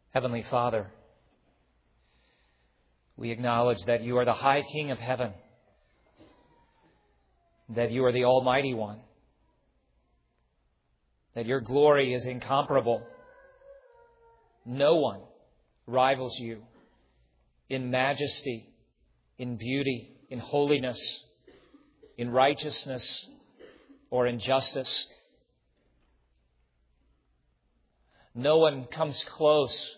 Heavenly Father, we acknowledge that You are the High King of heaven, that You are the Almighty One, that Your glory is incomparable. No one rivals You in majesty, in beauty, in holiness, in righteousness, or in justice. No one comes close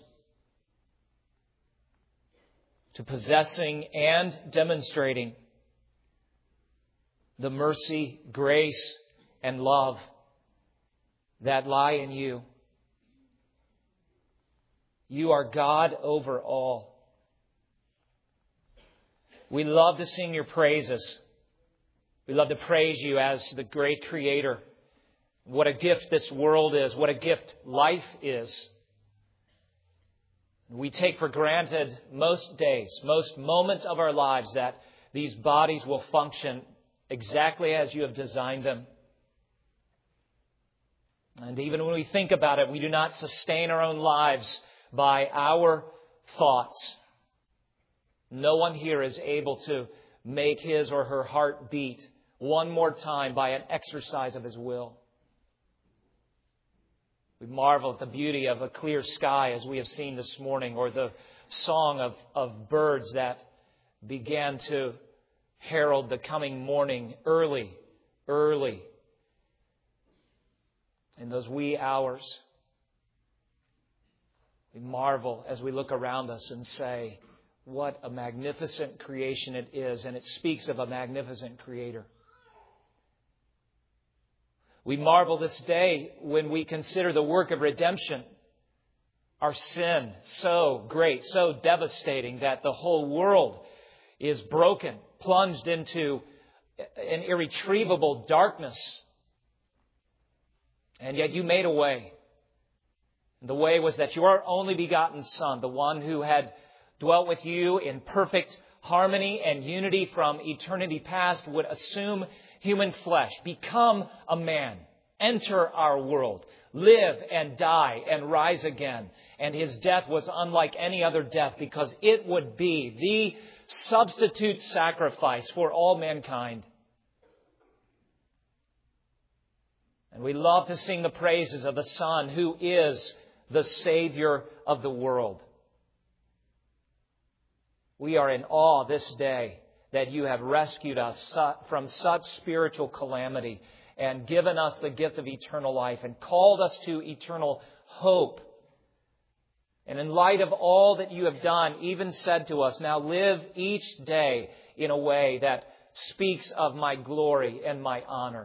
to possessing and demonstrating the mercy, grace, and love that lie in You. You are God over all. We love to sing Your praises. We love to praise You as the great Creator. What a gift this world is. What a gift life is. We take for granted most days, most moments of our lives that these bodies will function exactly as You have designed them. And even when we think about it, we do not sustain our own lives by our thoughts. No one here is able to make his or her heart beat one more time by an exercise of His will. We marvel at the beauty of a clear sky as we have seen this morning, or the song of birds that began to herald the coming morning early in those wee hours. We marvel as we look around us and say, what a magnificent creation it is, and it speaks of a magnificent Creator. We marvel this day when we consider the work of redemption. Our sin, so great, so devastating that the whole world is broken, plunged into an irretrievable darkness. And yet You made a way. The way was that Your only begotten Son, the one who had dwelt with You in perfect harmony and unity from eternity past, would assume human flesh, become a man, enter our world, live and die and rise again. And His death was unlike any other death because it would be the substitute sacrifice for all mankind. And we love to sing the praises of the Son who is the Savior of the world. We are in awe this day that You have rescued us from such spiritual calamity and given us the gift of eternal life and called us to eternal hope. And in light of all that You have done, even said to us, now live each day in a way that speaks of My glory and My honor.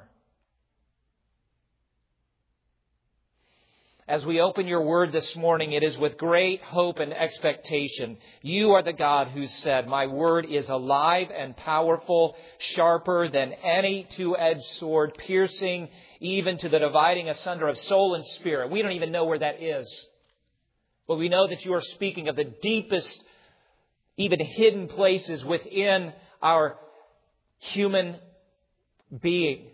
As we open Your Word this morning, it is with great hope and expectation. You are the God who said, My word is alive and powerful, sharper than any two-edged sword, piercing even to the dividing asunder of soul and spirit. We don't even know where that is. But we know that You are speaking of the deepest, even hidden places within our human being.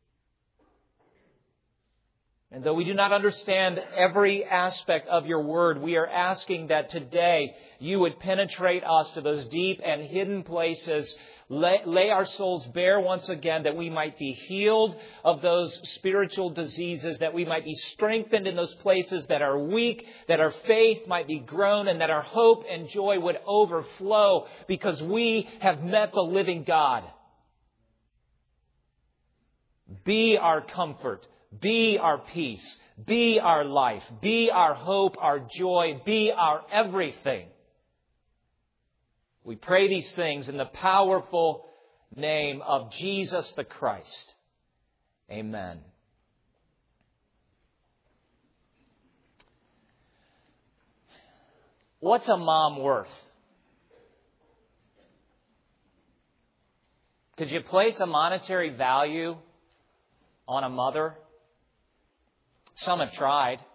And though we do not understand every aspect of Your Word, we are asking that today You would penetrate us to those deep and hidden places, lay our souls bare once again, that we might be healed of those spiritual diseases, that we might be strengthened in those places that are weak, that our faith might be grown, and that our hope and joy would overflow because we have met the living God. Be our comfort. Be our peace. Be our life. Be our hope, our joy. Be our everything. We pray these things in the powerful name of Jesus the Christ. Amen. What's a mom worth? Could you place a monetary value on a mother? Some have tried.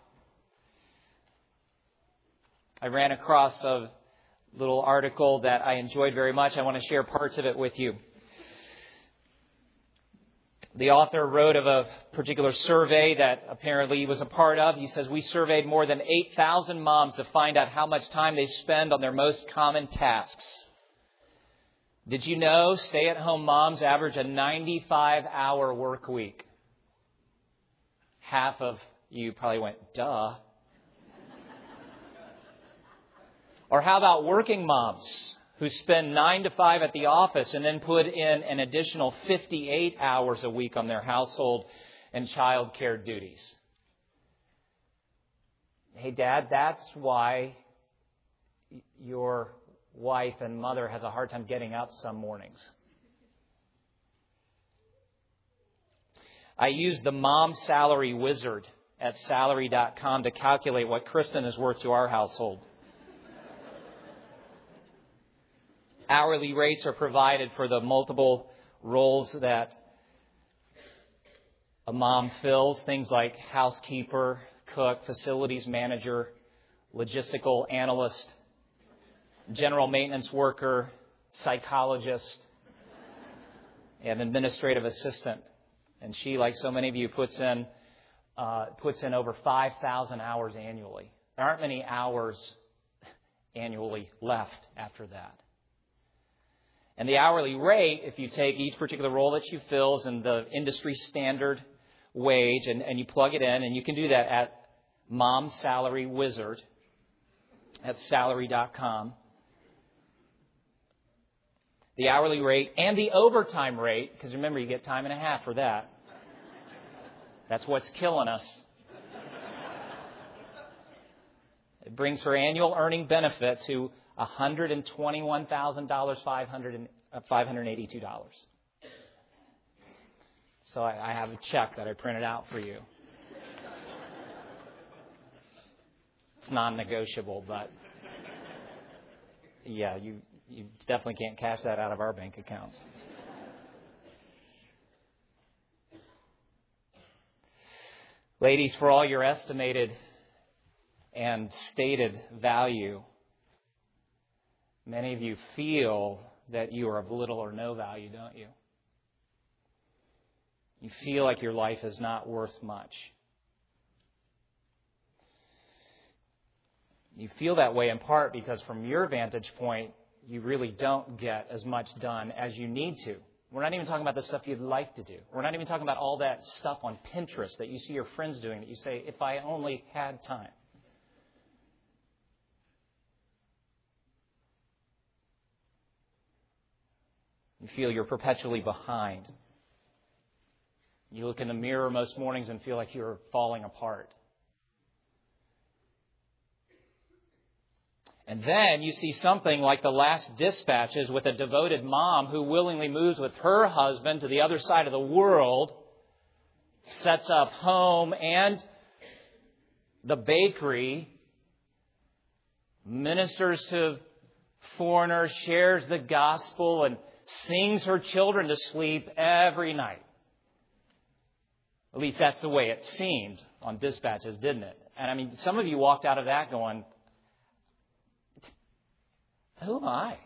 I ran across a little article that I enjoyed very much. I want to share parts of it with you. The author wrote of a particular survey that apparently he was a part of. He says, we surveyed more than 8,000 moms to find out how much time they spend on their most common tasks. Did you know stay-at-home moms average a 95-hour work week? Half of you probably went, duh. Or how about working moms who spend 9 to 5 at the office and then put in an additional 58 hours a week on their household and child care duties? Hey, Dad, that's why your wife and mother has a hard time getting up some mornings. I use the Mom Salary Wizard at salary.com to calculate what Kristen is worth to our household. Hourly rates are provided for the multiple roles that a mom fills, things like housekeeper, cook, facilities manager, logistical analyst, general maintenance worker, psychologist, and administrative assistant. And she, like so many of you, puts in over 5,000 hours annually. There aren't many hours annually left after that. And the hourly rate, if you take each particular role that she fills and the industry standard wage and you plug it in, and you can do that at Mom Salary Wizard at salary.com. The hourly rate and the overtime rate, because remember, you get time and a half for that. That's what's killing us. It brings her annual earning benefit to $121,582. So I have a check that I printed out for you. It's non-negotiable, but yeah, you definitely can't cash that out of our bank accounts. Ladies, for all your estimated and stated value, many of you feel that you are of little or no value, don't you? You feel like your life is not worth much. You feel that way in part because from your vantage point, you really don't get as much done as you need to. We're not even talking about the stuff you'd like to do. We're not even talking about all that stuff on Pinterest that you see your friends doing that you say, if I only had time. You feel you're perpetually behind. You look in the mirror most mornings and feel like you're falling apart. And then you see something like the last dispatches with a devoted mom who willingly moves with her husband to the other side of the world, sets up home and the bakery, ministers to foreigners, shares the gospel, and sings her children to sleep every night. At least that's the way it seemed on dispatches, didn't it? And I mean, some of you walked out of that going, who am I?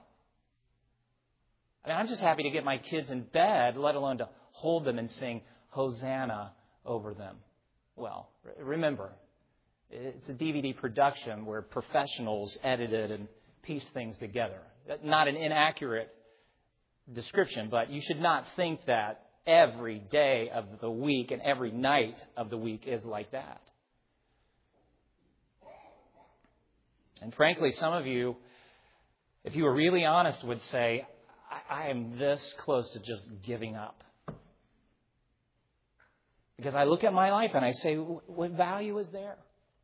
I mean, I'm just happy to get my kids in bed, let alone to hold them and sing Hosanna over them. Well, remember, it's a DVD production where professionals edited and pieced things together. Not an inaccurate description, but you should not think that every day of the week and every night of the week is like that. And frankly, some of you, if you were really honest, would say, I am this close to just giving up. Because I look at my life and I say, what value is there?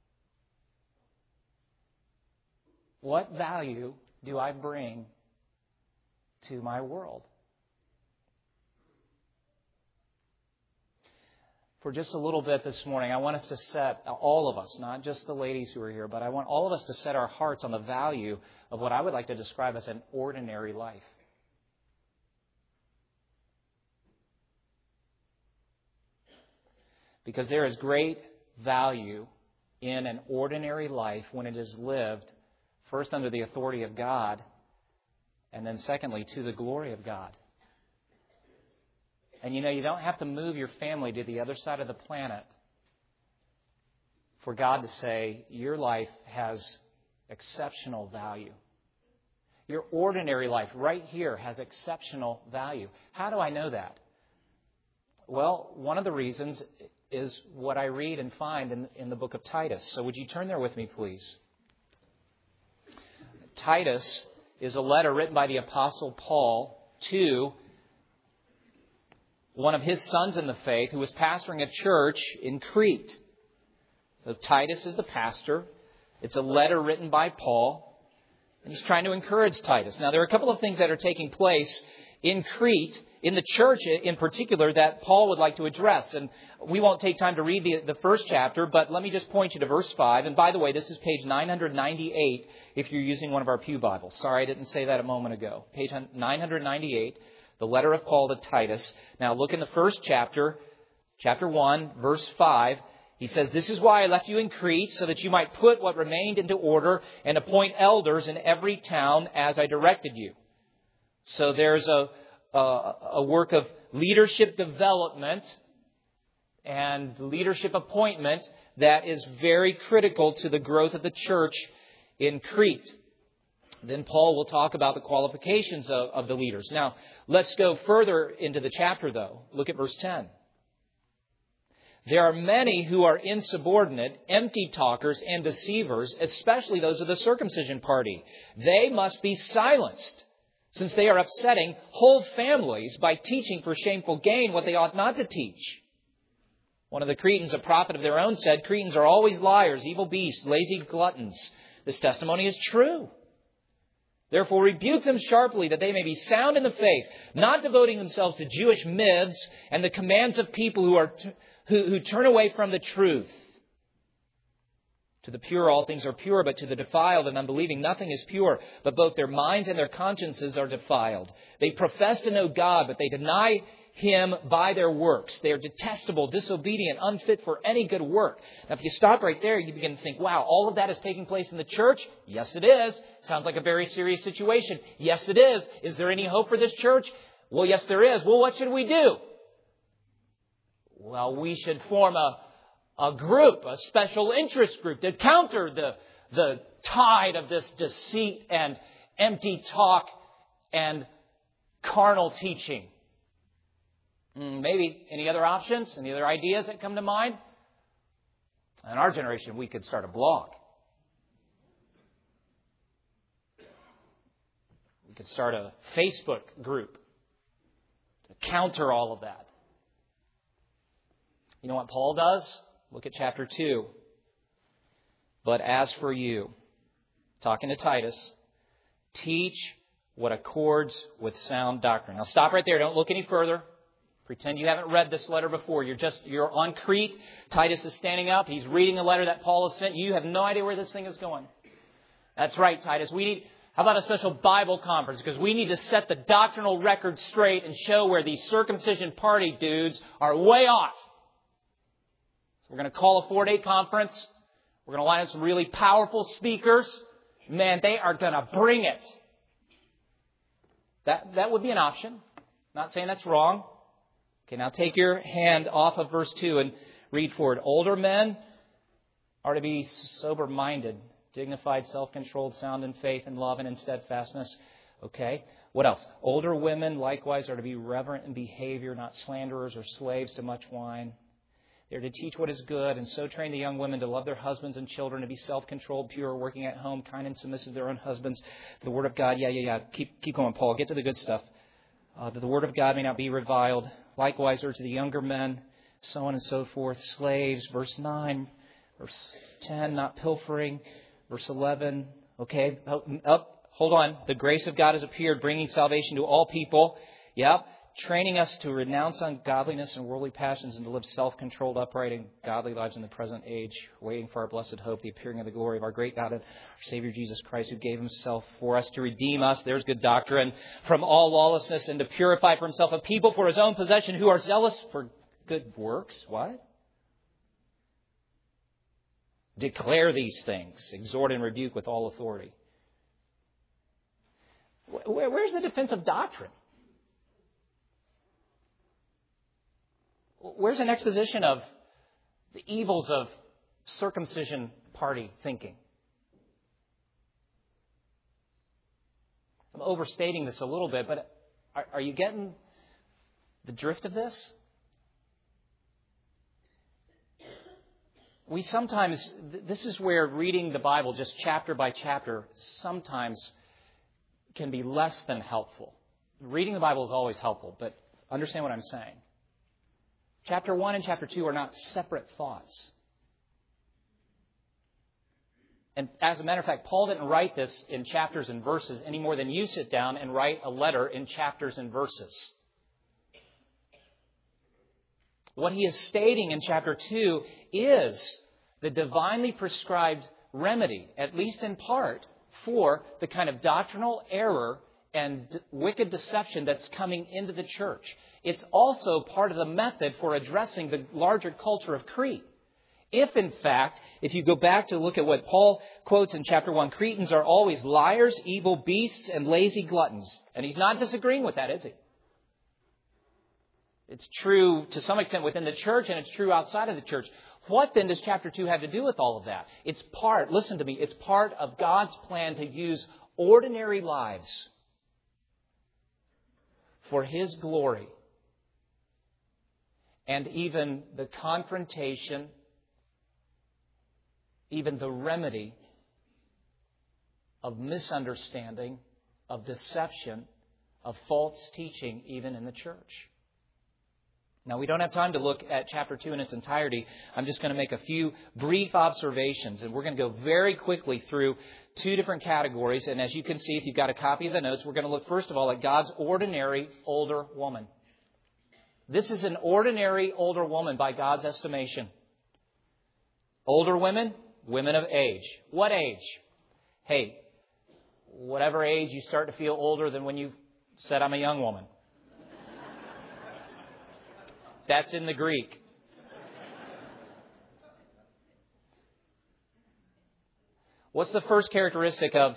What value do I bring to my world? For just a little bit this morning, I want us to set, all of us, not just the ladies who are here, but I want all of us to set our hearts on the value of what I would like to describe as an ordinary life. Because there is great value in an ordinary life when it is lived, first under the authority of God, and then secondly, to the glory of God. And you don't have to move your family to the other side of the planet for God to say, your life has exceptional value. Your ordinary life right here has exceptional value. How do I know that? Well, one of the reasons is what I read and find in the book of Titus. So would you turn there with me, please? Titus is a letter written by the Apostle Paul to one of his sons in the faith who was pastoring a church in Crete. So Titus is the pastor. It's a letter written by Paul. And he's trying to encourage Titus. Now, there are a couple of things that are taking place in Crete, in the church in particular, that Paul would like to address. And we won't take time to read the first chapter, but let me just point you to verse 5. And by the way, this is page 998 if you're using one of our pew Bibles. Sorry, I didn't say that a moment ago. Page 998, the letter of Paul to Titus. Now, look in the first chapter, chapter 1, verse 5. He says, "This is why I left you in Crete, so that you might put what remained into order and appoint elders in every town as I directed you." So there's a work of leadership development and leadership appointment that is very critical to the growth of the church in Crete. Then Paul will talk about the qualifications of the leaders. Now, let's go further into the chapter, though. Look at verse 10. "There are many who are insubordinate, empty talkers, and deceivers, especially those of the circumcision party. They must be silenced, since they are upsetting whole families by teaching for shameful gain what they ought not to teach." One of the Cretans, a prophet of their own, said, "Cretans are always liars, evil beasts, lazy gluttons." This testimony is true. "Therefore rebuke them sharply, that they may be sound in the faith, not devoting themselves to Jewish myths and the commands of people who turn away from the truth. To the pure all things are pure, but to the defiled and unbelieving nothing is pure. But both their minds and their consciences are defiled. They profess to know God, but they deny Him by their works. They are detestable, disobedient, unfit for any good work." Now, if you stop right there, you begin to think, wow, all of that is taking place in the church? Yes, it is. Sounds like a very serious situation. Yes, it is. Is there any hope for this church? Well, yes, there is. Well, what should we do? Well, we should form a group, a special interest group to counter the tide of this deceit and empty talk and carnal teaching. Maybe any other options? Any other ideas that come to mind? In our generation, we could start a blog. We could start a Facebook group to counter all of that. You know what Paul does? Look at chapter 2. "But as for you," talking to Titus, "teach what accords with sound doctrine." Now stop right there. Don't look any further. Pretend you haven't read this letter before. You're on Crete. Titus is standing up. He's reading a letter that Paul has sent. You have no idea where this thing is going. That's right, Titus. How about a special Bible conference? Because we need to set the doctrinal record straight and show where these circumcision party dudes are way off. We're going to call a 4-day conference. We're going to line up some really powerful speakers. Man, they are going to bring it. That would be an option. Not saying that's wrong. Okay, now take your hand off of verse 2 and read forward. "Older men are to be sober-minded, dignified, self-controlled, sound in faith and love and in steadfastness." Okay, what else? "Older women likewise are to be reverent in behavior, not slanderers or slaves to much wine. They're to teach what is good, and so train the young women to love their husbands and children, to be self-controlled, pure, working at home, kind and submissive to their own husbands. The word of God," Keep going, Paul. Get to the good stuff. "That the word of God may not be reviled. Likewise, urge the younger men," so on and so forth. "Slaves," verse 9. Verse 10, "not pilfering." Verse 11. Okay, hold on. "The grace of God has appeared, bringing salvation to all people." Yep. "Training us to renounce ungodliness and worldly passions and to live self-controlled, upright, and godly lives in the present age, waiting for our blessed hope, the appearing of the glory of our great God and our Savior Jesus Christ, who gave Himself for us to redeem us," there's good doctrine, "from all lawlessness and to purify for Himself a people for His own possession who are zealous for good works." What? "Declare these things, exhort and rebuke with all authority." Where's the defense of doctrine? Where's an exposition of the evils of circumcision party thinking? I'm overstating this a little bit, but are you getting the drift of this? We sometimes, this is where reading the Bible just chapter by chapter sometimes can be less than helpful. Reading the Bible is always helpful, but understand what I'm saying. Chapter 1 and chapter 2 are not separate thoughts. And as a matter of fact, Paul didn't write this in chapters and verses any more than you sit down and write a letter in chapters and verses. What he is stating in chapter 2 is the divinely prescribed remedy, at least in part, for the kind of doctrinal error and wicked deception that's coming into the church. It's also part of the method for addressing the larger culture of Crete. If, in fact, if you go back to look at what Paul quotes in chapter 1, Cretans are always liars, evil beasts, and lazy gluttons. And he's not disagreeing with that, is he? It's true to some extent within the church, and it's true outside of the church. What then does chapter 2 have to do with all of that? It's part, listen to me, it's part of God's plan to use ordinary lives for His glory. And even the confrontation, even the remedy of misunderstanding, of deception, of false teaching, even in the church. Now, we don't have time to look at chapter 2 in its entirety. I'm just going to make a few brief observations, and we're going to go very quickly through two different categories. And as you can see, if you've got a copy of the notes, we're going to look first of all at God's ordinary older woman. This is an ordinary older woman by God's estimation. Older women, women of age. What age? Hey, whatever age you start to feel older than when you said, I'm a young woman. That's in the Greek. What's the first characteristic of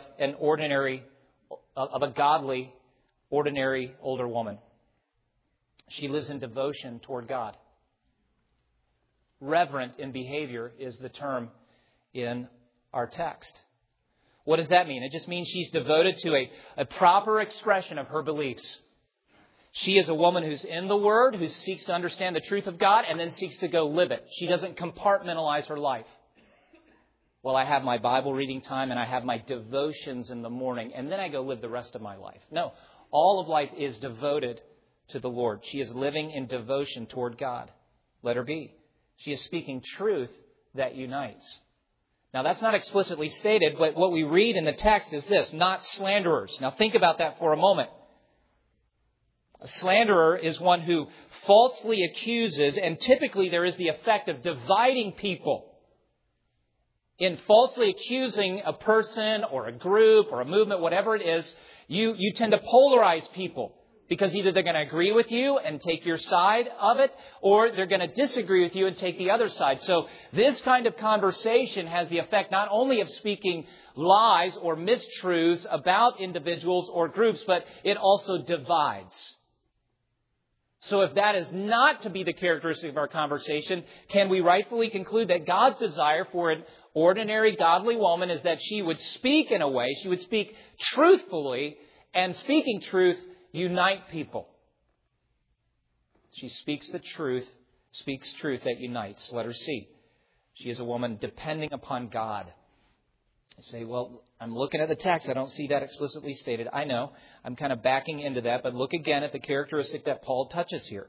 a godly, ordinary older woman? She lives in devotion toward God. Reverent in behavior is the term in our text. What does that mean? It just means she's devoted to a proper expression of her beliefs. She is a woman who's in the Word, who seeks to understand the truth of God, and then seeks to go live it. She doesn't compartmentalize her life. Well, I have my Bible reading time and I have my devotions in the morning, and then I go live the rest of my life. No, all of life is devoted to the Lord. She is living in devotion toward God. Let her be. She is speaking truth that unites. Now, that's not explicitly stated, but what we read in the text is this, not slanderers. Now, think about that for a moment. A slanderer is one who falsely accuses, and typically there is the effect of dividing people. In falsely accusing a person or a group or a movement, whatever it is, you tend to polarize people. Because either they're going to agree with you and take your side of it, or they're going to disagree with you and take the other side. So this kind of conversation has the effect not only of speaking lies or mistruths about individuals or groups, but it also divides. So if that is not to be the characteristic of our conversation, can we rightfully conclude that God's desire for an ordinary godly woman is that she would speak in a way, she would speak truthfully, and speaking truth, unite people. She speaks the truth, speaks truth that unites. Letter C. She is a woman depending upon God. I say, well, I'm looking at the text. I don't see that explicitly stated. I know. I'm kind of backing into that. But look again at the characteristic that Paul touches here.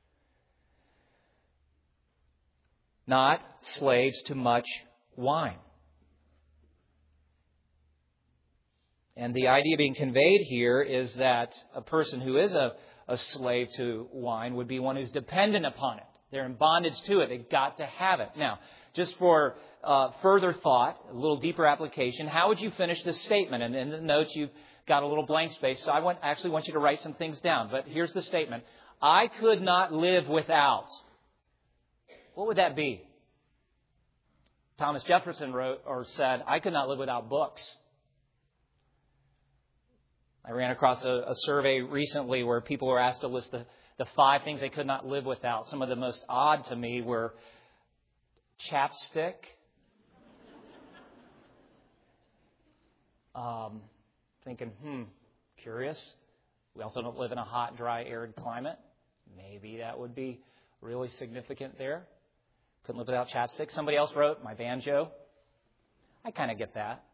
Not slaves to much wine. And the idea being conveyed here is that a person who is a slave to wine would be one who's dependent upon it. They're in bondage to it. They've got to have it. Now, just for further thought, a little deeper application, how would you finish this statement? And in the notes, you've got a little blank space. So I actually want you to write some things down. But here's the statement. I could not live without. What would that be? Thomas Jefferson wrote or said, I could not live without books. I ran across a survey recently where people were asked to list the 5 things they could not live without. Some of the most odd to me were chapstick, thinking, curious. We also don't live in a hot, dry, arid climate. Maybe that would be really significant there. Couldn't live without chapstick. Somebody else wrote, my banjo. I kind of get that.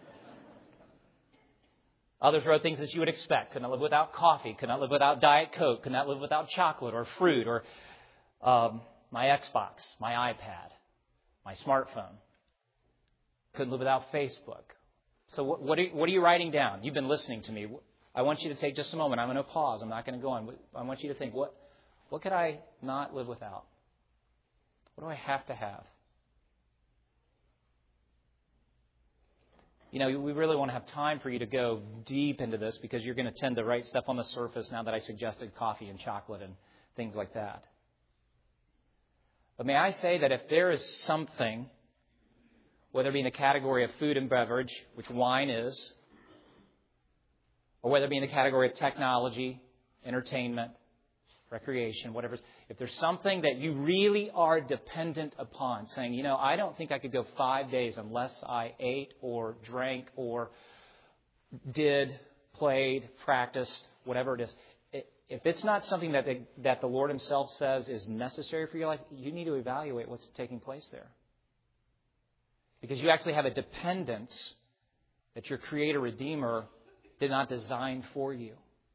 Others wrote things that you would expect. Could not live without coffee. Could not live without Diet Coke. Could not live without chocolate or fruit or my Xbox, my iPad, my smartphone. Couldn't live without Facebook. So what are you writing down? You've been listening to me. I want you to take just a moment. I'm going to pause. I'm not going to go on. I want you to think, what could I not live without? What do I have to have? You know, we really want to have time for you to go deep into this because you're going to tend to write stuff on the surface now that I suggested coffee and chocolate and things like that. But may I say that if there is something, whether it be in the category of food and beverage, which wine is, or whether it be in the category of technology, entertainment, recreation, whatever, if there's something that you really are dependent upon, saying, you know, I don't think I could go 5 days unless I ate or drank or played, practiced, whatever it is. If it's not something that the Lord Himself says is necessary for your life, you need to evaluate what's taking place there. Because you actually have a dependence that your Creator Redeemer did not design for you.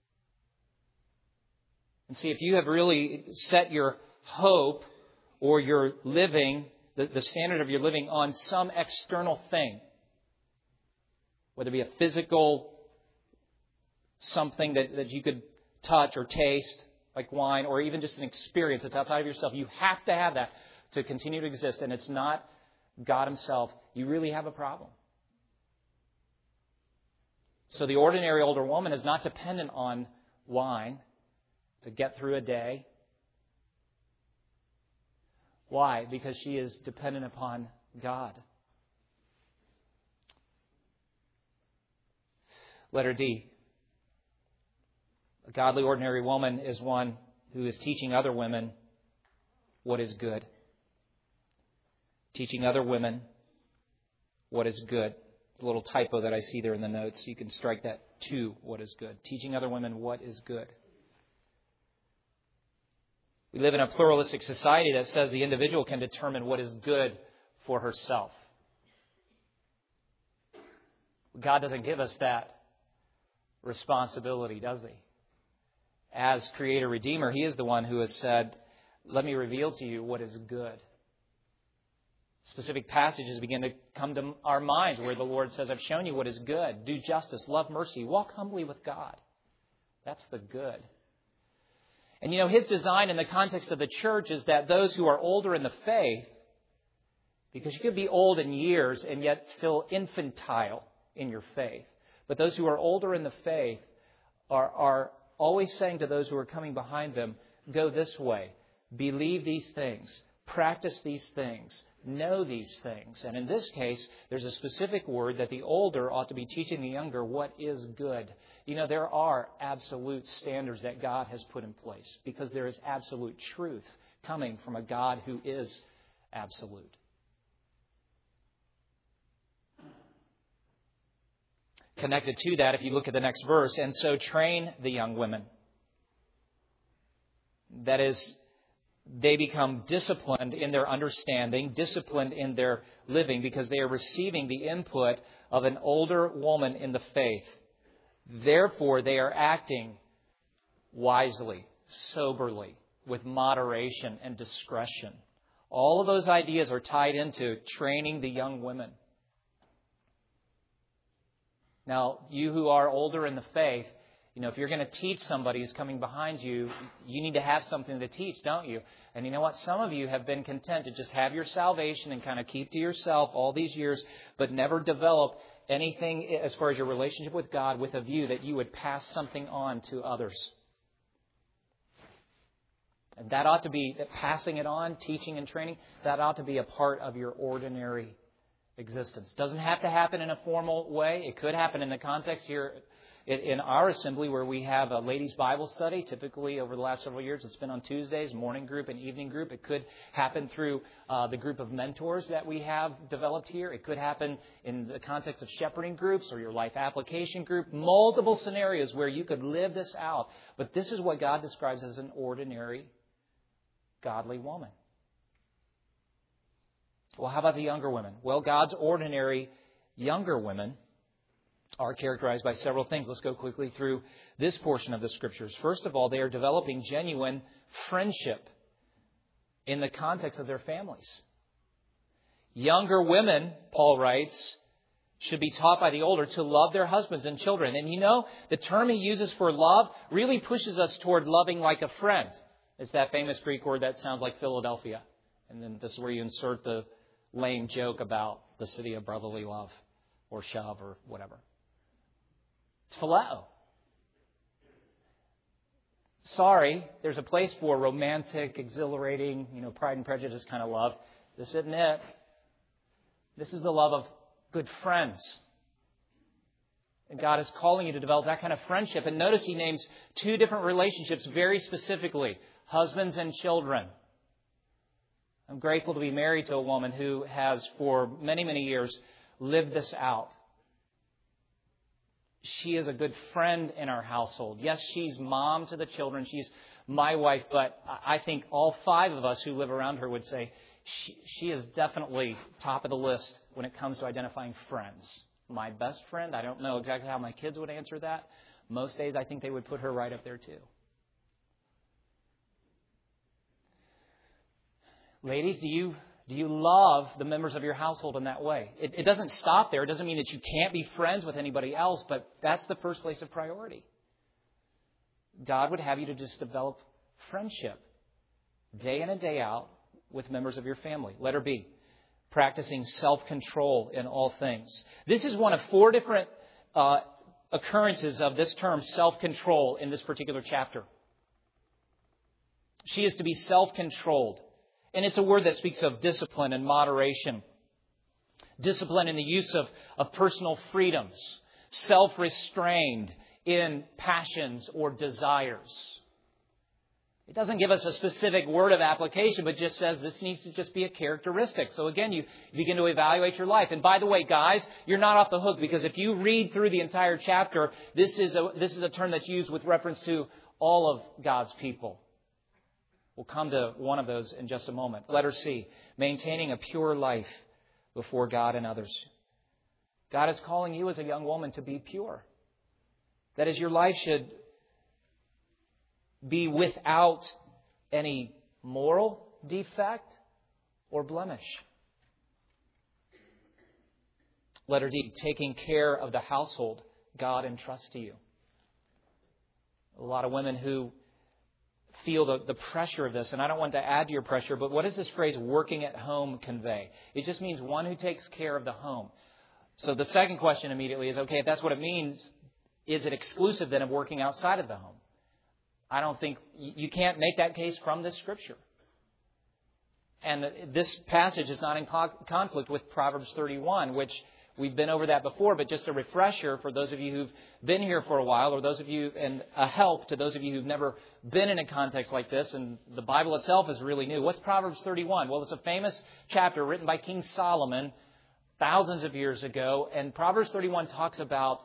And see, if you have really set your hope or your living, the standard of your living on some external thing, whether it be a physical something that you could touch or taste, like wine, or even just an experience that's outside of yourself, you have to have that to continue to exist, and it's not God Himself, you really have a problem. So the ordinary older woman is not dependent on wine to get through a day. Why? Because she is dependent upon God. Letter D. A godly ordinary woman is one who is teaching other women what is good. Teaching other women what is good. A little typo that I see there in the notes. You can strike that to what is good. Teaching other women what is good. We live in a pluralistic society that says the individual can determine what is good for herself. God doesn't give us that responsibility, does He? As Creator Redeemer, He is the one who has said, let me reveal to you what is good. Specific passages begin to come to our minds where the Lord says, I've shown you what is good. Do justice, love mercy, walk humbly with God. That's the good. And you know, His design in the context of the church is that those who are older in the faith, because you could be old in years and yet still infantile in your faith, but those who are older in the faith are always saying to those who are coming behind them, go this way, believe these things, practice these things, know these things. And in this case, there's a specific word that the older ought to be teaching the younger what is good. You know, there are absolute standards that God has put in place because there is absolute truth coming from a God who is absolute. Connected to that, if you look at the next verse, and so train the young women. That is, they become disciplined in their understanding, disciplined in their living, because they are receiving the input of an older woman in the faith. Therefore, they are acting wisely, soberly, with moderation and discretion. All of those ideas are tied into training the young women. Now, you who are older in the faith, you know, if you're going to teach somebody who's coming behind you, you need to have something to teach, don't you? And you know what? Some of you have been content to just have your salvation and kind of keep to yourself all these years, but never develop anything as far as your relationship with God with a view that you would pass something on to others. And that ought to be, passing it on, teaching and training, that ought to be a part of your ordinary existence. Doesn't have to happen in a formal way. It could happen in the context here in our assembly where we have a ladies' Bible study. Typically, over the last several years, it's been on Tuesdays, morning group and evening group. It could happen through the group of mentors that we have developed here. It could happen in the context of shepherding groups or your life application group. Multiple scenarios where you could live this out. But this is what God describes as an ordinary, godly woman. Well, how about the younger women? Well, God's ordinary younger women are characterized by several things. Let's go quickly through this portion of the Scriptures. First of all, they are developing genuine friendship in the context of their families. Younger women, Paul writes, should be taught by the older to love their husbands and children. And you know, the term he uses for love really pushes us toward loving like a friend. It's that famous Greek word that sounds like Philadelphia. And then this is where you insert the lame joke about the city of brotherly love or shove or whatever. It's phileo. Sorry, there's a place for romantic, exhilarating, Pride and Prejudice kind of love. This isn't it. This is the love of good friends. And God is calling you to develop that kind of friendship. And notice he names two different relationships very specifically. Husbands and children. I'm grateful to be married to a woman who has for many, many years lived this out. She is a good friend in our household. Yes, she's mom to the children. She's my wife. But I think all five of us who live around her would say she is definitely top of the list when it comes to identifying friends. My best friend, I don't know exactly how my kids would answer that. Most days I think they would put her right up there too. Ladies, do you love the members of your household in that way? It doesn't stop there. It doesn't mean that you can't be friends with anybody else, but that's the first place of priority. God would have you to just develop friendship day in and day out with members of your family. Letter B, practicing self-control in all things. This is one of four different occurrences of this term self-control in this particular chapter. She is to be self-controlled. And it's a word that speaks of discipline and moderation. Discipline in the use of personal freedoms. Self-restrained in passions or desires. It doesn't give us a specific word of application, but just says this needs to just be a characteristic. So again, you begin to evaluate your life. And by the way, guys, you're not off the hook, because if you read through the entire chapter, this is a term that's used with reference to all of God's people. We'll come to one of those in just a moment. Letter C, maintaining a pure life before God and others. God is calling you as a young woman to be pure. That is, your life should be without any moral defect or blemish. Letter D, taking care of the household God entrusts to you. A lot of women who feel the pressure of this, and I don't want to add to your pressure, but what does this phrase working at home convey? It just means one who takes care of the home. So the second question immediately is, okay, if that's what it means, is it exclusive then of working outside of the home? I don't think, you can't make that case from this Scripture. And this passage is not in conflict with Proverbs 31, which we've been over that before, but just a refresher for those of you who've been here for a while, or those of you, and a help to those of you who've never been in a context like this, and the Bible itself is really new. What's Proverbs 31? Well, it's a famous chapter written by King Solomon thousands of years ago, and Proverbs 31 talks about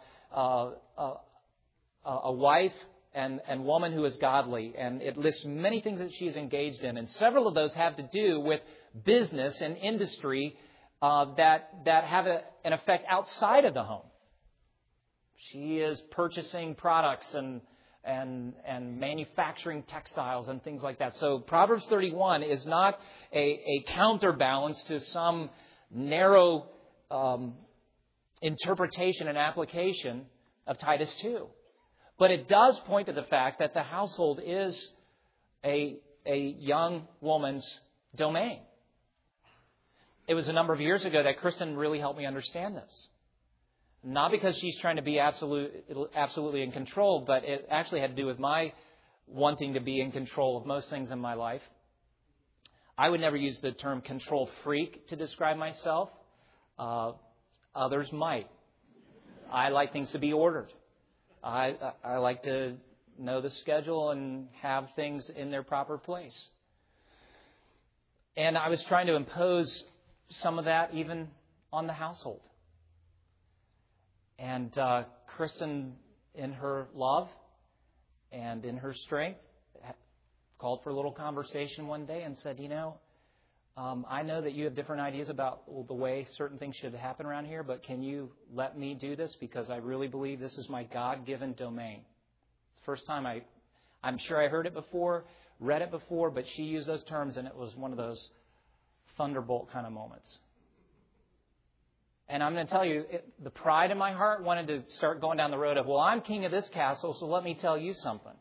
a wife and woman who is godly, and it lists many things that she is engaged in, and several of those have to do with business and industry that have an effect outside of the home. She is purchasing products and manufacturing textiles and things like that. So Proverbs 31 is not a counterbalance to some narrow interpretation and application of Titus 2. But it does point to the fact that the household is a young woman's domain. It was a number of years ago that Kristen really helped me understand this. Not because she's trying to be absolutely in control, but it actually had to do with my wanting to be in control of most things in my life. I would never use the term control freak to describe myself. Others might. I like things to be ordered. I like to know the schedule and have things in their proper place. And I was trying to impose some of that even on the household. And Kristen, in her love and in her strength, called for a little conversation one day and said, I know that you have different ideas about the way certain things should happen around here, but can you let me do this? Because I really believe this is my God-given domain. It's the first time I'm sure I heard it before, read it before, but she used those terms, and it was one of those thunderbolt kind of moments. And I'm going to tell you, the pride in my heart wanted to start going down the road of, well, I'm king of this castle, so let me tell you something.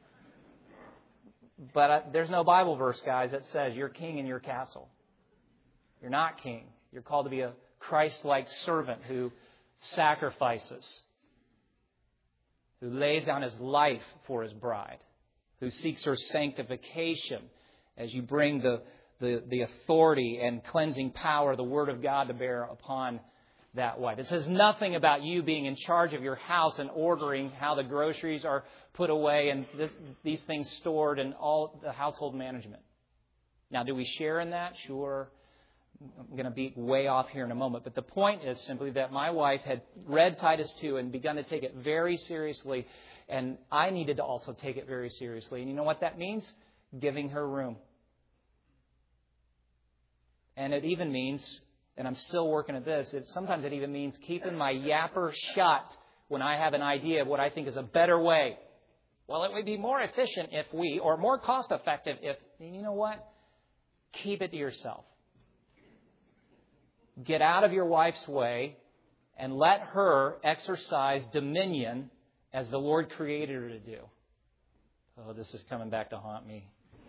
But there's no Bible verse, guys, that says you're king in your castle. You're not king. You're called to be a Christ-like servant who sacrifices, who lays down his life for his bride, who seeks her sanctification as you bring the authority and cleansing power of the Word of God to bear upon that wife. It says nothing about you being in charge of your house and ordering how the groceries are put away and these things stored and all the household management. Now, do we share in that? Sure. I'm going to be way off here in a moment. But the point is simply that my wife had read Titus 2 and begun to take it very seriously. And I needed to also take it very seriously. And you know what that means? Giving her room. And it even means, and I'm still working at this, sometimes it even means keeping my yapper shut when I have an idea of what I think is a better way. Well, it would be more efficient if we, or more cost effective if, you know what? Keep it to yourself. Get out of your wife's way and let her exercise dominion as the Lord created her to do. Oh, this is coming back to haunt me.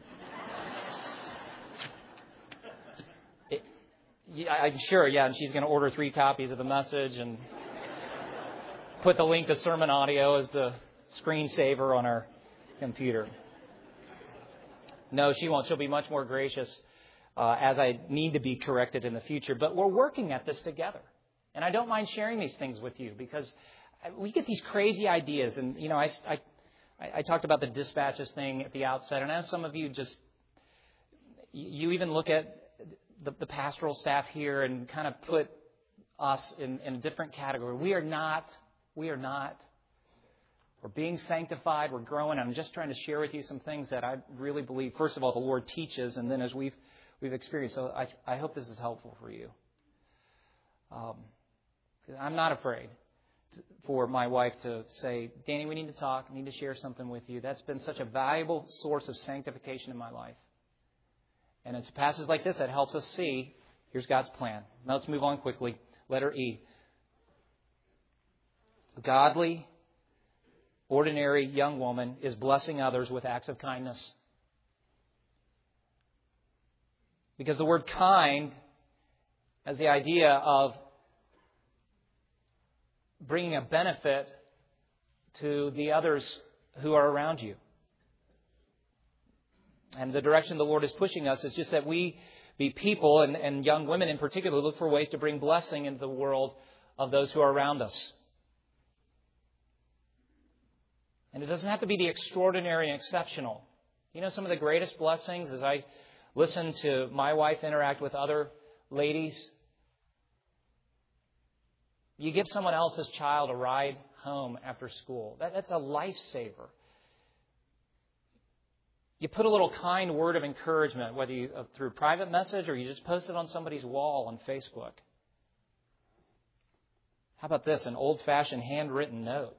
I'm sure, and she's going to order 3 copies of the message and put the link to sermon audio as the screensaver on our computer. No, she won't. She'll be much more gracious as I need to be corrected in the future. But we're working at this together. And I don't mind sharing these things with you because we get these crazy ideas. And, I talked about the dispatches thing at the outset. And as some of you you even look at the pastoral staff here and kind of put us in a different category. We are not. We're being sanctified. We're growing. I'm just trying to share with you some things that I really believe, first of all, the Lord teaches, and then as we've experienced. So I hope this is helpful for you. I'm not afraid for my wife to say, Danny, we need to talk. I need to share something with you. That's been such a valuable source of sanctification in my life. And it's passages like this that helps us see, here's God's plan. Now let's move on quickly. Letter E. A godly, ordinary young woman is blessing others with acts of kindness. Because the word kind has the idea of bringing a benefit to the others who are around you. And the direction the Lord is pushing us is just that we be people, and young women in particular, look for ways to bring blessing into the world of those who are around us. And it doesn't have to be the extraordinary and exceptional. Some of the greatest blessings as I listen to my wife interact with other ladies, you give someone else's child a ride home after school. That's a lifesaver. You put a little kind word of encouragement, whether you through private message or you just post it on somebody's wall on Facebook. How about this? An old-fashioned handwritten note.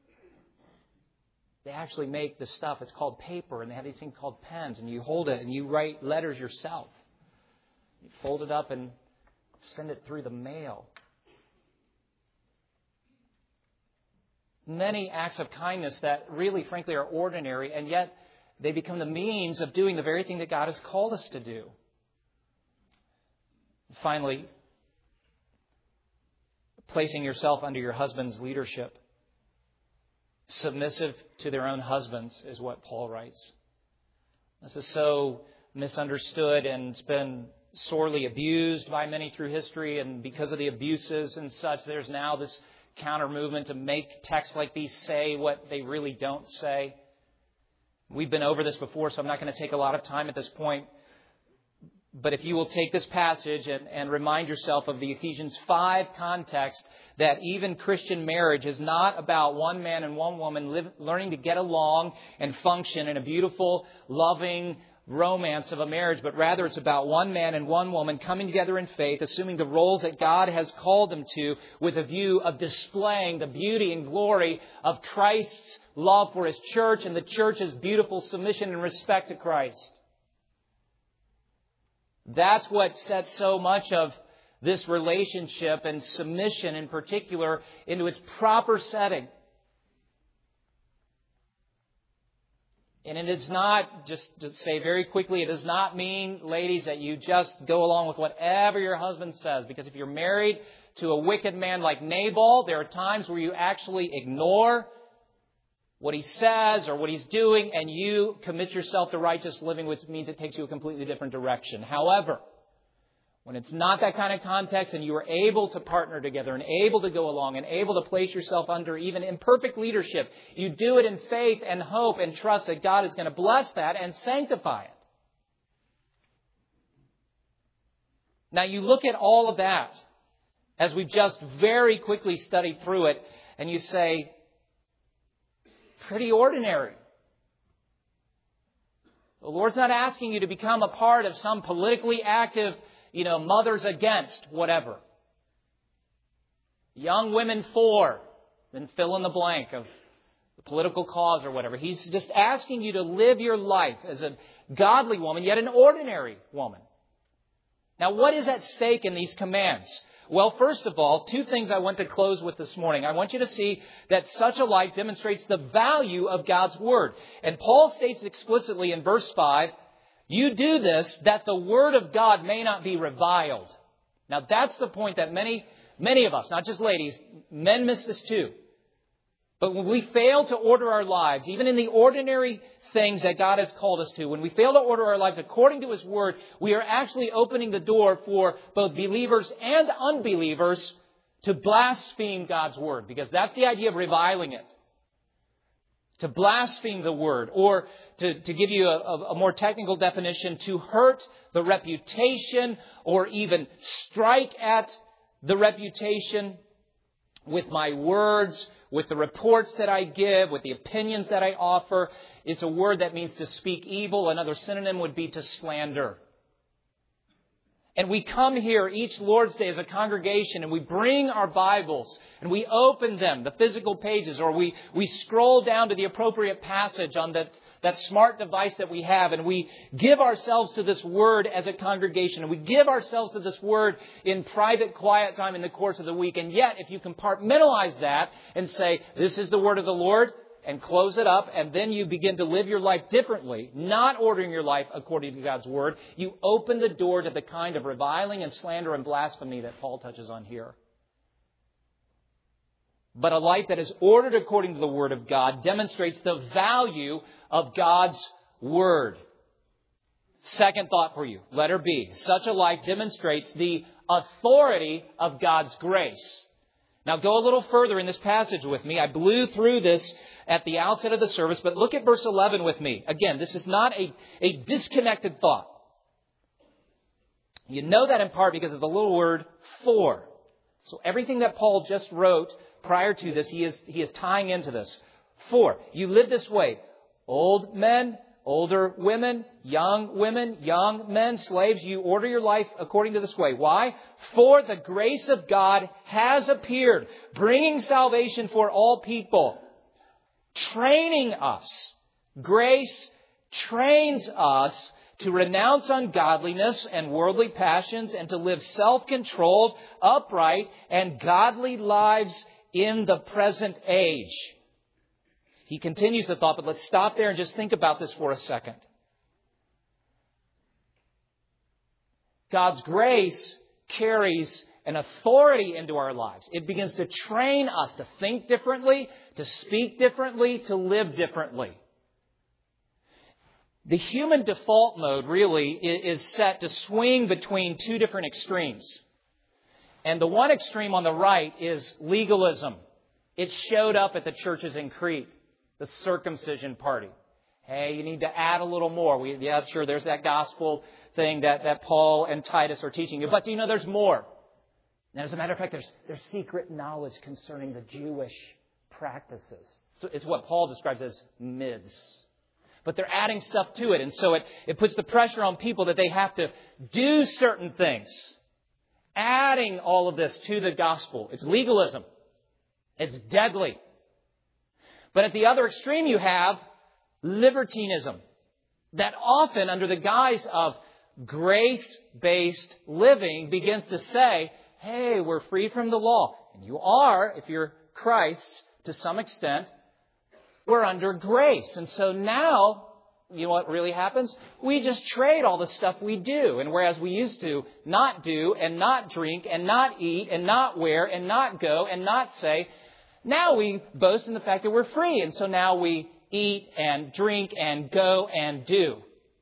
They actually make this stuff. It's called paper, and they have these things called pens, and you hold it and you write letters yourself. You fold it up and send it through the mail. Many acts of kindness that really, frankly, are ordinary, and yet they become the means of doing the very thing that God has called us to do. Finally, placing yourself under your husband's leadership. Submissive to their own husbands is what Paul writes. This is so misunderstood, and it's been sorely abused by many through history, and because of the abuses and such, there's now this counter movement to make texts like these say what they really don't say. We've been over this before, so I'm not going to take a lot of time at this point. But if you will take this passage and remind yourself of the Ephesians 5 context, that even Christian marriage is not about one man and one woman learning to get along and function in a beautiful, loving romance of a marriage, but rather it's about one man and one woman coming together in faith, assuming the roles that God has called them to, with a view of displaying the beauty and glory of Christ's love for His church and the church's beautiful submission and respect to Christ. That's what sets so much of this relationship and submission in particular into its proper setting. And it is not, just to say very quickly, it does not mean, ladies, that you just go along with whatever your husband says. Because if you're married to a wicked man like Nabal, there are times where you actually ignore what he says or what he's doing, and you commit yourself to righteous living, which means it takes you a completely different direction. However, when it's not that kind of context and you are able to partner together and able to go along and able to place yourself under even imperfect leadership, you do it in faith and hope and trust that God is going to bless that and sanctify it. Now you look at all of that as we've just very quickly studied through it, and you say, pretty ordinary. The Lord's not asking you to become a part of some politically active, mothers against whatever. Young women for, then fill in the blank of the political cause or whatever. He's just asking you to live your life as a godly woman, yet an ordinary woman. Now, what is at stake in these commands? Well, first of all, two things I want to close with this morning. I want you to see that such a life demonstrates the value of God's Word. And Paul states explicitly in verse 5, you do this that the Word of God may not be reviled. Now, that's the point that many of us, not just ladies, men miss this too. But when we fail to order our lives, even in the ordinary things that God has called us to, when we fail to order our lives according to His Word, we are actually opening the door for both believers and unbelievers to blaspheme God's Word, because that's the idea of reviling it. To blaspheme the Word, or to give you a more technical definition, to hurt the reputation or even strike at the reputation with my words, with the reports that I give, with the opinions that I offer. It's a word that means to speak evil. Another synonym would be to slander. And we come here each Lord's Day as a congregation, and we bring our Bibles and we open them, the physical pages, or we scroll down to the appropriate passage on that smart device that we have, and we give ourselves to this Word as a congregation, and we give ourselves to this Word in private, quiet time in the course of the week. And yet, if you compartmentalize that and say, this is the Word of the Lord, and close it up, and then you begin to live your life differently, not ordering your life according to God's Word, you open the door to the kind of reviling and slander and blasphemy that Paul touches on here. But a life that is ordered according to the Word of God demonstrates the value of God's Word. Second thought for you, letter B. Such a life demonstrates the authority of God's grace. Now go a little further in this passage with me. I blew through this at the outset of the service, but look at verse 11 with me. Again, this is not a disconnected thought. You know that in part because of the little word for. So everything that Paul just wrote prior to this, he is tying into this. For, you live this way. Old men, older women, young men, slaves, you order your life according to this way. Why? For the grace of God has appeared, bringing salvation for all people, training us. Grace trains us to renounce ungodliness and worldly passions and to live self-controlled, upright, and godly lives in the present age. He continues the thought, but let's stop there and just think about this for a second. God's grace carries an authority into our lives. It begins to train us to think differently, to speak differently, to live differently. The human default mode really is set to swing between two different extremes. And the one extreme on the right is legalism. It showed up at the churches in Crete, the circumcision party. Hey, you need to add a little more. Yeah, sure, there's that gospel thing that Paul and Titus are teaching you. But do you know there's more? And as a matter of fact, there's secret knowledge concerning the Jewish practices. So it's what Paul describes as myths. But they're adding stuff to it. And so it puts the pressure on people that they have to do certain things. Adding all of this to the gospel. It's legalism. It's deadly. But at the other extreme you have libertinism. That often under the guise of grace-based living begins to say, hey, we're free from the law. And you are, if you're Christ, to some extent, we're under grace. And so now, you know what really happens? We just trade all the stuff we do. And whereas we used to not do and not drink and not eat and not wear and not go and not say, now we boast in the fact that we're free. And so now we eat and drink and go and do.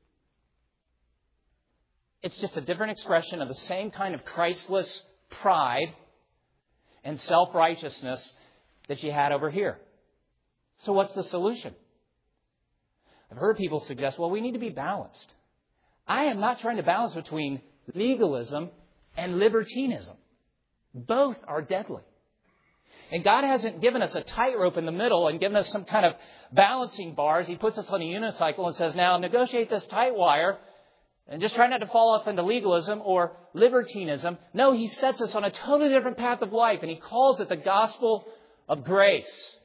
It's just a different expression of the same kind of Christless pride and self-righteousness that you had over here. So what's the solution? I've heard people suggest, well, we need to be balanced. I am not trying to balance between legalism and libertinism. Both are deadly. And God hasn't given us a tightrope in the middle and given us some kind of balancing bars. He puts us on a unicycle and says, now negotiate this tight wire and just try not to fall off into legalism or libertinism. No, He sets us on a totally different path of life, and He calls it the gospel of grace.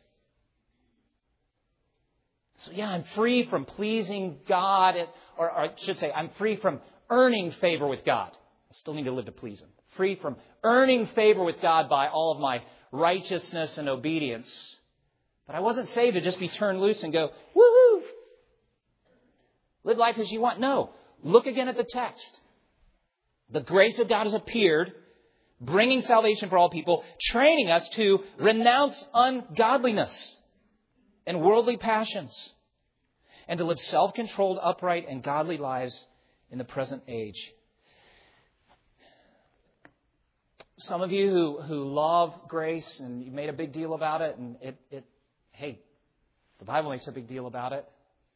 So yeah, I'm free from pleasing God, or I should say, I'm free from earning favor with God. I still need to live to please Him. Free from earning favor with God by all of my righteousness and obedience. But I wasn't saved to just be turned loose and go, woo-hoo! Live life as you want. No. Look again at the text. The grace of God has appeared, bringing salvation for all people, training us to renounce ungodliness and worldly passions, and to live self-controlled, upright, and godly lives in the present age. Some of you who love grace, and you made a big deal about it, and hey, the Bible makes a big deal about it,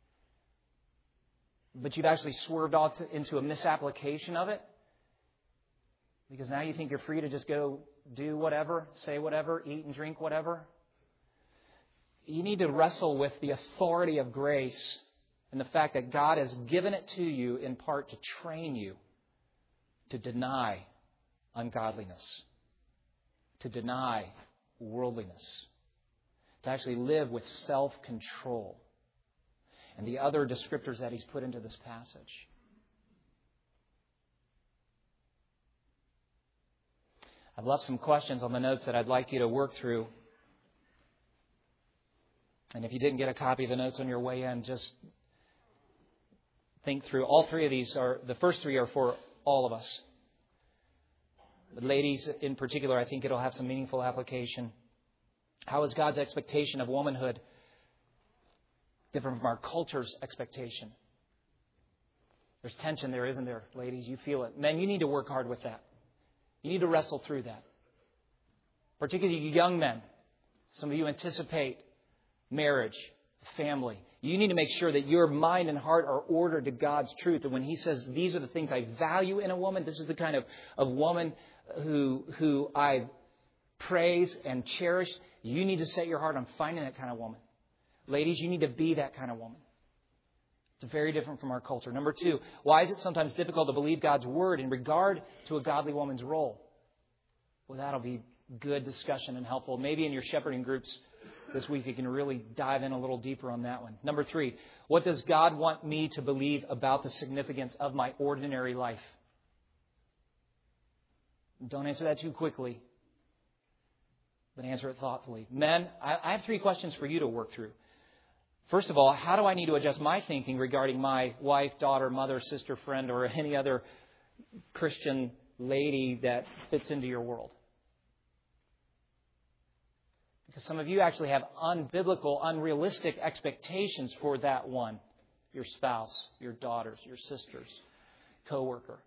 but you've actually swerved off into a misapplication of it, because now you think you're free to just go do whatever, say whatever, eat and drink whatever. You need to wrestle with the authority of grace and the fact that God has given it to you in part to train you to deny ungodliness, to deny worldliness, to actually live with self-control, and the other descriptors that He's put into this passage. I've left some questions on the notes that I'd like you to work through. And if you didn't get a copy of the notes on your way in, just think through. All three of these the first three are for all of us. The ladies in particular, I think it'll have some meaningful application. How is God's expectation of womanhood different from our culture's expectation? There's tension there, isn't there, ladies? You feel it. Men, you need to work hard with that. You need to wrestle through that. Particularly you young men. Some of you anticipate marriage, family. You need to make sure that your mind and heart are ordered to God's truth. And when He says, these are the things I value in a woman, this is the kind of woman who I praise and cherish, you need to set your heart on finding that kind of woman. Ladies, you need to be that kind of woman. It's very different from our culture. Number two, why is it sometimes difficult to believe God's word in regard to a godly woman's role? Well, that'll be good discussion and helpful. Maybe in your shepherding groups this week you can really dive in a little deeper on that one. Number three, what does God want me to believe about the significance of my ordinary life? Don't answer that too quickly, but answer it thoughtfully. Men, I have three questions for you to work through. First of all, how do I need to adjust my thinking regarding my wife, daughter, mother, sister, friend, or any other Christian lady that fits into your world? Because some of you actually have unbiblical, unrealistic expectations for that one. your spouse, your daughters, your sisters, coworker.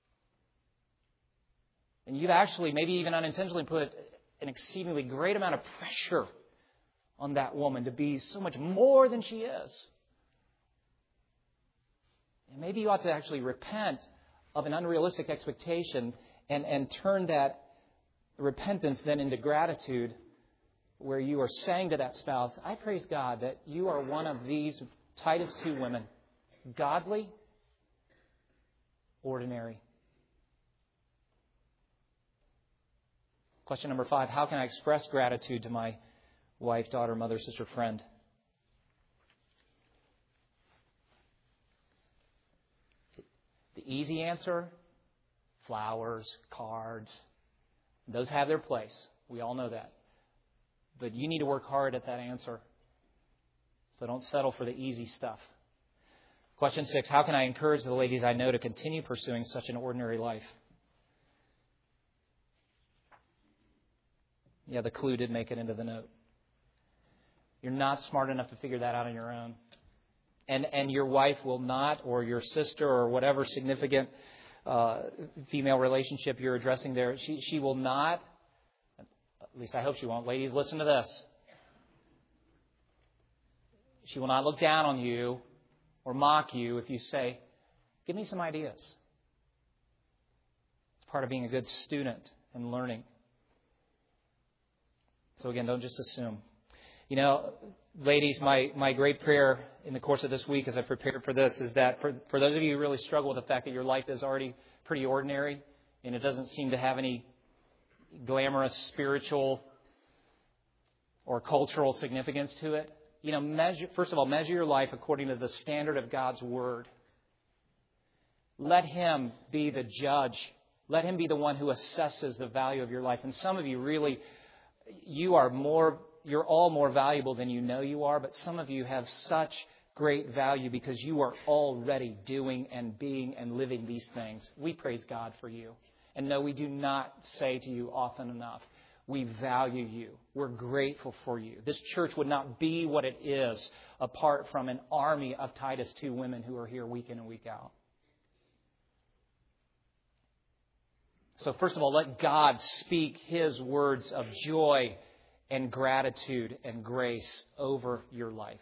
And you've actually, maybe even unintentionally, put an exceedingly great amount of pressure on that woman to be so much more than she is. And maybe you ought to actually repent of an unrealistic expectation and turn that repentance then into gratitude, where you are saying to that spouse, I praise God that you are one of these Titus 2 women, godly, ordinary. Question number 5, how can I express gratitude to my wife, daughter, mother, sister, friend? The easy answer, flowers, cards. Those have their place. We all know that. But you need to work hard at that answer. So don't settle for the easy stuff. Question 6, how can I encourage the ladies I know to continue pursuing such an ordinary life? Yeah, the clue did make it into the note. You're not smart enough to figure that out on your own. And your wife will not, or your sister, or whatever significant female relationship you're addressing there, she will not, at least I hope she won't. Ladies, listen to this. She will not look down on you or mock you if you say, give me some ideas. It's part of being a good student and learning. So again, don't just assume. You know, ladies, my great prayer in the course of this week as I prepared for this is that for those of you who really struggle with the fact that your life is already pretty ordinary and it doesn't seem to have any glamorous spiritual or cultural significance to it, you know, first of all, measure your life according to the standard of God's Word. Let Him be the judge. Let Him be the one who assesses the value of your life. And some of you really, you're all more valuable than you know you are, but some of you have such great value because you are already doing and being and living these things. We praise God for you. And no, we do not say to you often enough, we value you. We're grateful for you. This church would not be what it is apart from an army of Titus 2 women who are here week in and week out. So first of all, let God speak His words of joy and gratitude and grace over your life.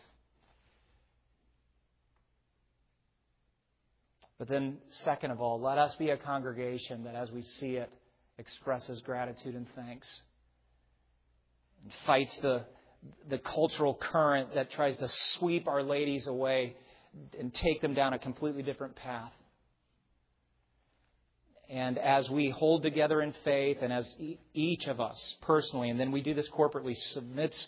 But then, second of all, let us be a congregation that, as we see it, expresses gratitude and thanks. And fights the cultural current that tries to sweep our ladies away and take them down a completely different path. And as we hold together in faith, and as each of us personally, and then we do this corporately, submits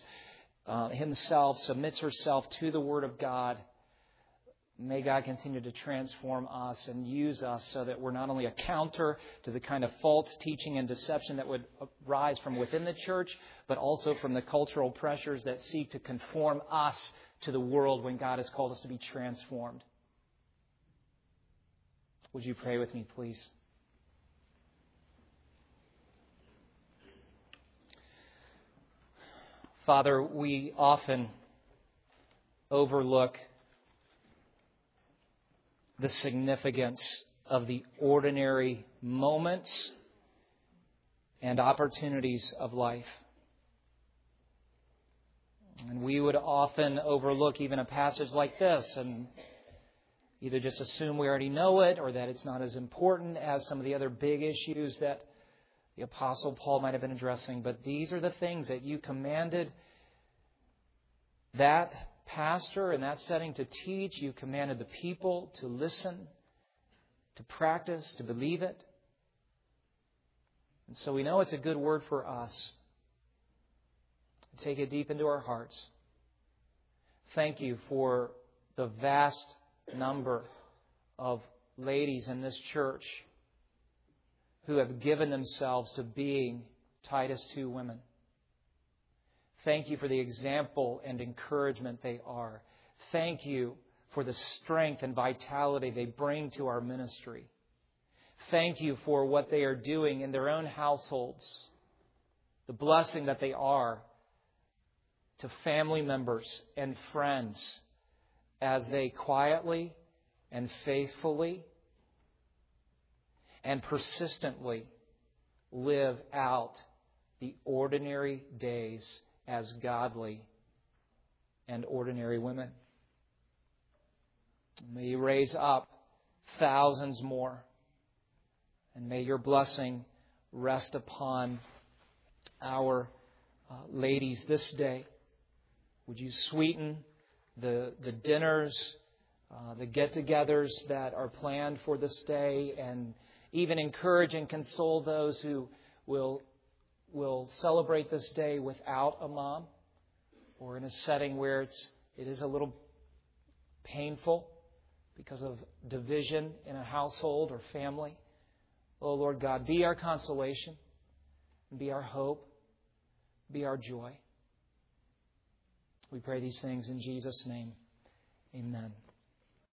herself to the Word of God, may God continue to transform us and use us so that we're not only a counter to the kind of false teaching and deception that would rise from within the church, but also from the cultural pressures that seek to conform us to the world when God has called us to be transformed. Would you pray with me, please? Father, we often overlook the significance of the ordinary moments and opportunities of life. And we would often overlook even a passage like this and either just assume we already know it or that it's not as important as some of the other big issues that the Apostle Paul might have been addressing. But these are the things that you commanded that pastor in that setting to teach. You commanded the people to listen, to practice, to believe it. And so we know it's a good word for us. Take it deep into our hearts. Thank you for the vast number of ladies in this church who have given themselves to being Titus 2 women. Thank you for the example and encouragement they are. Thank you for the strength and vitality they bring to our ministry. Thank you for what they are doing in their own households, the blessing that they are to family members and friends as they quietly and faithfully and persistently live out the ordinary days as godly and ordinary women. May you raise up thousands more, and may your blessing rest upon our ladies this day. Would you sweeten the dinners, the get-togethers that are planned for this day, and even encourage and console those who will celebrate this day without a mom, or in a setting where it is a little painful because of division in a household or family. Oh, Lord God, be our consolation, be our hope, be our joy. We pray these things in Jesus' name. Amen.